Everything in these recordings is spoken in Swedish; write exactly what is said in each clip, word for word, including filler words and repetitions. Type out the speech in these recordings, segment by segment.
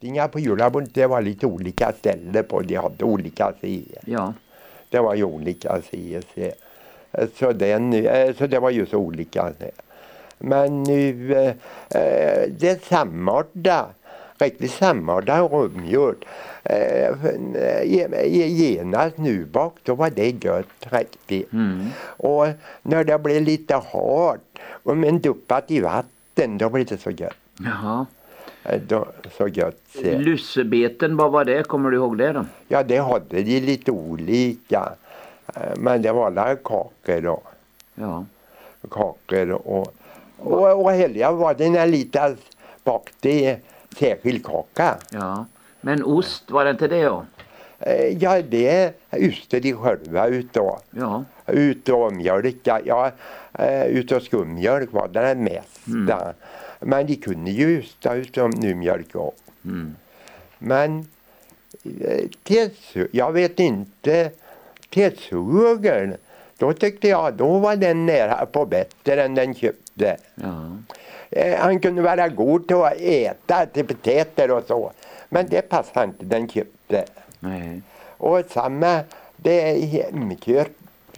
släktingar på julbordet, det var lite olika ställen på. De hade olika serier. Ja. Det var ju olika serier. Så, den, så det var ju så olika. Men nu, eh, det samordna, riktigt samordna rumgjort. Eh, genast nu bak, då var det gött riktigt. Mm. Och när det blev lite hårt, och men duppat i vatten, då blev det så gött. Jaha. Då, så gött. Se. Lussebeten, vad var det? Kommer du ihåg det då? Ja, det hade de lite olika. Men det var alla kakor då. Ja. Kakor och och, och helga var det en liten bakte särskild kaka. Ja. Men ost, var det inte det då? Ja, det uste de själva utav. Ja. Utav mjölka. Ja, utav skummjölk var det mesta. Mm. Men de kunde ju usta utav nu mjölk också. Mm. Men till, jag vet inte, till sugen, då tyckte jag, då var den nära på bättre än den köpte. Ja. Eh, han kunde vara god till att äta till potäter och så. Men det passade inte den köpte. Nej. Och samma, det är hemkört,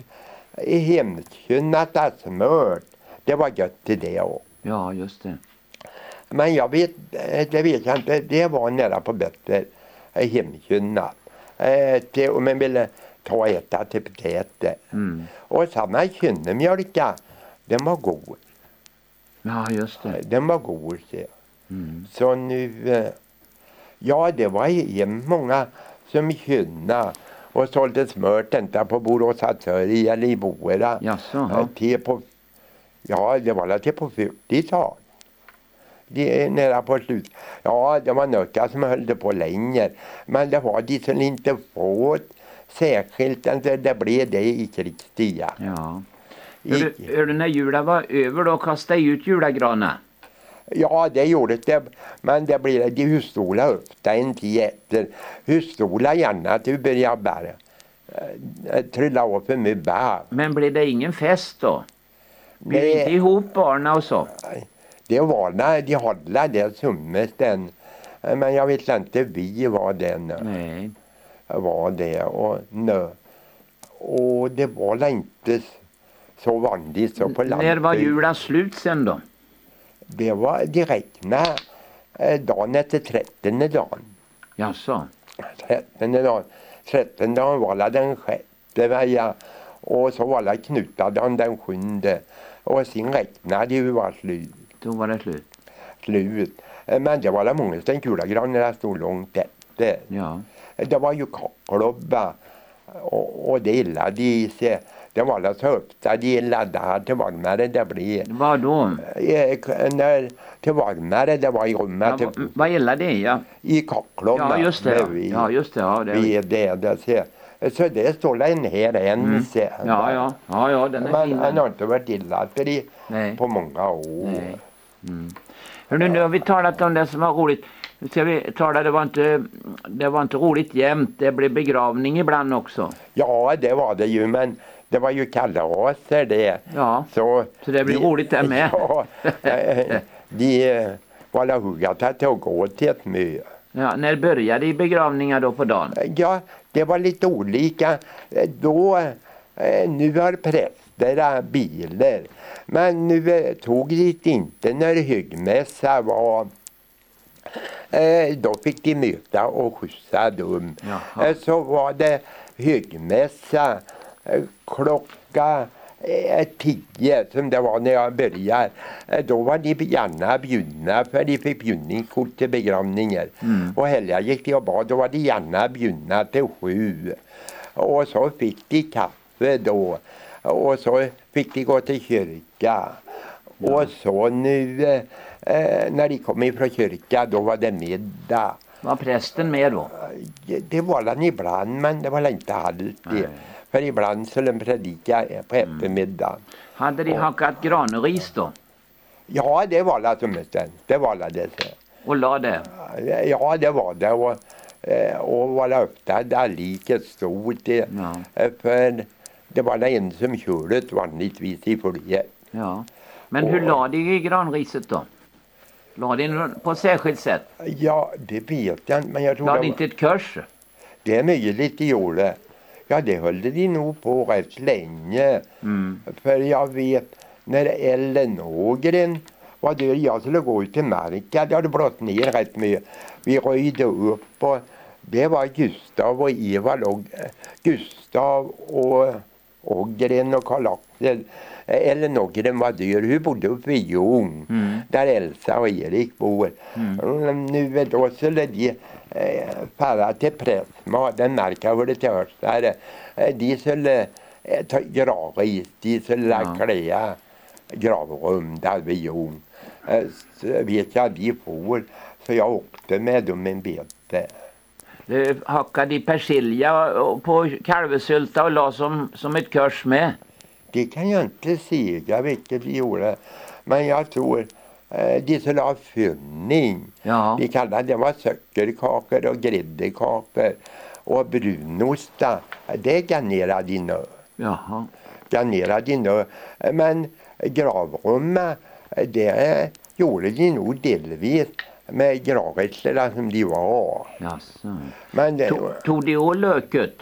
hemkynnat smört. Det var gött till det också. Ja, just det. Men jag vet, det vet jag inte, det var nära på bättre hemkynnat. Eh, till, om man ville ta och äta till potäter. Mm. Och samma kynnemjölka, den var god. Ja, just det. Den var god. Så, Mm. så nu, eh, ja det var ju många som kynna och sålde smört inte på Boråsatörj eller i Boera. Jaså, Eh, ja. till på, ja, det var till på fyrtiotalet. Det är nära på slut. Ja, det var några som höll det på länge. Men det var de som inte fått särskilt. Alltså, det blev det i krigstiden. Ja. Hör du, hör du när julen var över då kastade jag ut julagrana? Ja, det gjorde det. Men det blev de hustola ofta en tid efter. Hustola gärna att du började bara äh, trilla av för mig bara. Men blev det ingen fest då? Blev Nej. inte ihop barna och så? Det var när de hade det summesten. Men jag vet inte, vi var den. Nej. Var det. Och, nö. och det var inte så vanligt så på landet. När var julen slut sen då? Det var direkt när eh, dagen efter trettonde dagen. Jaså? trettonde dagen. trettonde dagen var det den sjätte veja. Och så var det knutadagen den sjunde. Och sen räknade ju var slut. Då var det slut. Slut. Eh, Men det var det många som kulagran när det stod långt efter. Ja. Det var ju kakelobba. Och, och det gillade de sig. Det var det så ofta de gillade här till varmare det blev. Vad då? Eh, När till varmare det var i rummet. Ja, vad, vad gäller det? Ja, I kakelobba. ja just det. Ja, Vi, ja just det. Ja, det. vi det, det så, så det står det en här en. Mm. Så, Ja, ja. Ja, ja, den är Men fin. han har inte varit illa för det Nej. på många år. Nej. Mm. Hörrni, nu har vi talat om det som var roligt. Nu ska vi tala, det var inte, det var inte roligt jämt. Det blev begravning ibland också. Ja, det var det ju, men det var ju kalaser det. Ja, Så, så det blir de- roligt där med. Ja, eh, de eh, var la huggat till att gå till ett möte. Ja, när började i begravningar då på dagen? Ja, det var lite olika. Eh, Då, eh, nu har prästerna bilar. Men nu eh, tog det inte när högmässa var. Eh, då fick de möta och skjutsa dem. Jaha. Eh, så var det högmässa eh, klocka eh, tio som det var när jag började. Eh, då var de gärna bjudna för de fick bjudningskort till begravningar. Mm. Och helga gick de och bad, då var de gärna bjudna till sju. Och så fick de kaffe då. Och så fick de gå till kyrka. Och så nu eh, när de kom ifrån kyrka då var det middag. Var prästen med då? Det var den ibland men det var inte alltid. Nej. För ibland skulle de predika på eftermiddag. Hade de hakat granris då? Ja, det var det som bestämt. Det var det det. Och la det? Ja, det var det. Och, eh, och var det ofta där liket stod det. Ja. Eh, För det var det en som körde vanligtvis i följe. Ja. Men hur la de i granriset då? La det in på särskilt sätt? Ja, det vet jag inte, men jag tror La det, det inte ett kors? det är möjligt de gjorde. Ja, det höll de nog på rätt länge. Mm. För jag vet, när Ellen Ågren var där, jag skulle gå ut till marken, det hade blått ner rätt mycket. Vi röjde upp och det var Gustav och Eva låg, Gustav och Ågren och Karl Axel. Ellen Ågren var där, hur bodde uppe i Ljung, Mm. där Elsa och Erik bor. Mm. Nu då skulle de eh, fara till Prästma, den marken var det till Örsare. Eh, de skulle eh, ta gravris, de skulle Ja. klä gravrum där vid Ljung. Eh, så vet jag de får, så jag åkte med dem en bete. Du hackade i persilja och på kalvesylta och la som, som ett kors med. Det kan jag inte säga vilket vi gjorde. Men jag tror eh, de skulle ha fynning. Ja. Vi kallade det var sockerkakor och gräddekakor. Och brunosta, det garnerade de nu. Jaha. Garnerade de nu. Men gravrummet, det gjorde de nog delvis med gravrätterna som de var. Jaså. Men det, Tog, tog de och löket?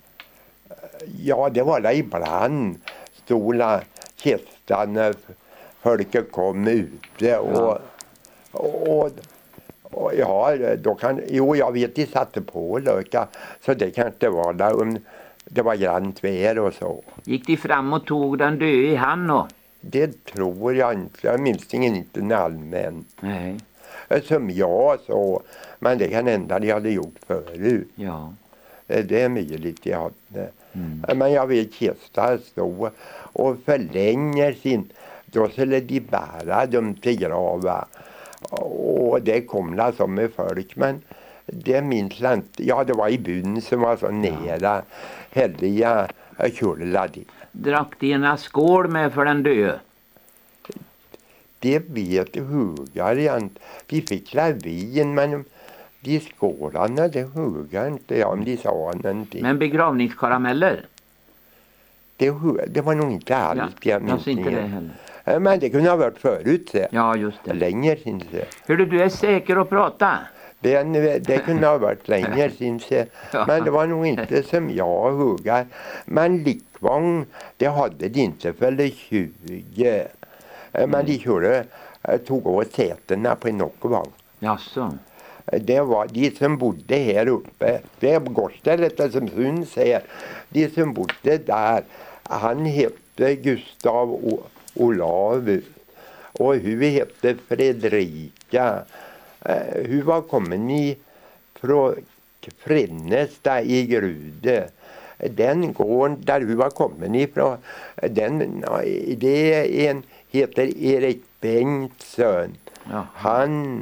ja, det var det ibland. Stora kistan när folket kom ute och, och, och, och ja, då kan, jo jag vet de satte på löka, så det kanske var där om det var grant väder och så. Gick de fram och tog den död i hand då? Det tror jag inte, jag minns inte en allmän. Nej. Som jag så, men det kan hända de hade gjort förut. Ja. Det är möjligt jag hade. Mm. Men jag vet Kista stå och förlänger sin, då skulle de bära dem till grava. Och det kom det som med folk, men det minns jag inte. Ja, det var i byn som var så nära. Helliga kulla dit. Drack de ena skål med för den död? Det vet hugar jag inte. Vi fick lavin, men de skålarna, det hugar inte jag om de sa någonting. Men begravningskarameller? Det, hu- det var nog inte allt Ja, jag minns. jag ser inte det heller. Men det kunde ha varit förut, så. Ja, just det. Längre sin se. Hörru, du är säker att prata? Det, det kunde ha varit längre sin se. Men det var nog inte som jag huggar. Men likvång, det hade de inte för tjugo. Men de körde, tog åt sätena på en åkervagn. Jaså. Det var de som bodde här uppe. Det är gårdsstället som syns här. De som bodde där, han hette Gustav o- Olavus. Och hon hette Fredrika. Uh, hon var kommen i från Frännesta i Grude. Den gården där hon var kommen ifrån, den, det är en heter Erik Bengtsson. Ja. Han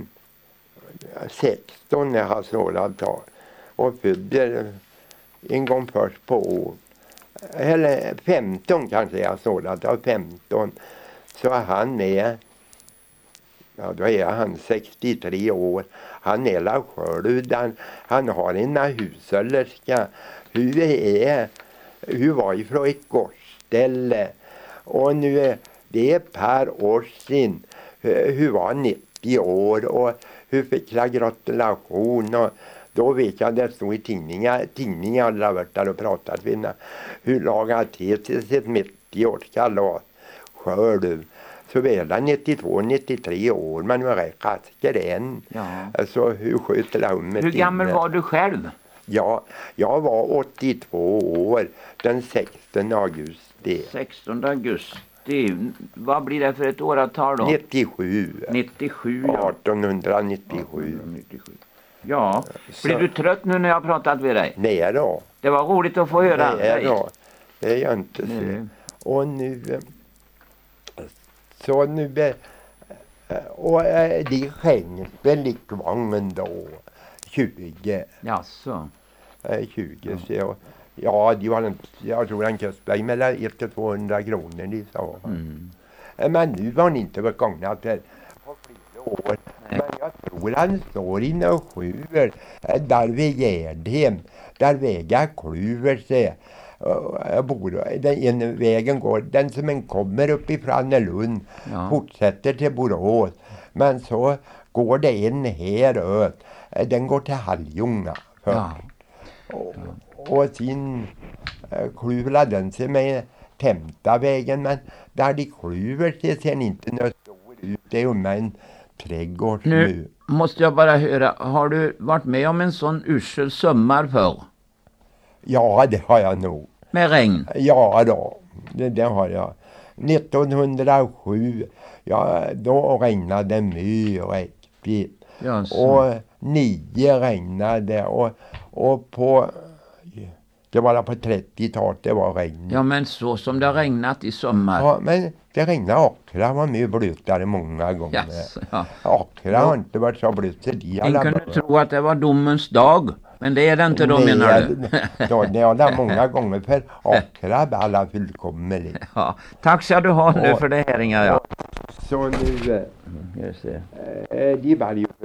sexton när han sålade tar och födde en gång först på år. Eller femton kanske jag sålade tar femton. Så han är, ja då är han sextiotre år. Han är la själv, han, han har en hushållerska. Hur är, hur var ifrån ett gårdsställe. Och nu är det är ett par år sedan. Hur var nittio år och hur fick jag gratulation och då vet jag det stod i tidningar, tidningar hade varit där och pratat med henne. Hur lagade till till sitt nittio-årskalas själv. Så var han nittiotvå nittiotre år, men nu är det raskare än. Ja. Så hur sköter det om med Hur gammal tinne? var du själv? Ja, jag var åttiotvå år den sextonde augusti. sextonde augusti. Vad blir det för ett åratal då? nittiosju. nittiosju, ja. artonhundranittiosju. nittiosju. Ja. Så- Blir du trött nu när jag har pratat med dig? Nej då. Det var roligt att få höra Nej dig. då. Det är jag inte så. Nej. Och nu eh, så nu eh, och eh, de skänkte likvången då tjugo. Jaså. eh, tjugo så jag, ja, de var en, jag tror han kostade mellan ett och tvåhundra kronor de sa. Mm. Eh, Men nu var han inte gångna till på flera år. Men jag tror han står inne och skjuter eh, där vid Gärdhem. Där vägar kluver sig. Jag bor, den ena vägen går, den som en kommer upp ifrån Annelund Ja. fortsätter till Borås. Men så går det en här ut. Den går till Halljunga. Ja. Och, och sin eh, kluvar den sig med Tämtavägen, men där de kluver sig sen inte något stor ut. Det är ju med en trädgård Nu nu. måste jag bara höra, har du varit med om en sån usel sommar förr? Ja, det har jag nog. Med regn? Ja då, det, det har jag. nittonhundrasju, ja, då regnade det mycket. Ja, så. Och nio regnade och, och på, det var på trettiotalet det var regn. Ja, men så som det har regnat i sommar. Ja, men det regnade Akra var mycket blötare många gånger. Yes, ja. Akra har inte varit så blöt. En kunde tro att det var domens dag, men det är det inte då, menar du? Då, det har det många gånger för Akra är alla fullkomligt. Ja. Tack ska du ha nu Och- för det här, Inga. Ja. Så nu, Jag ser. eh, de var ju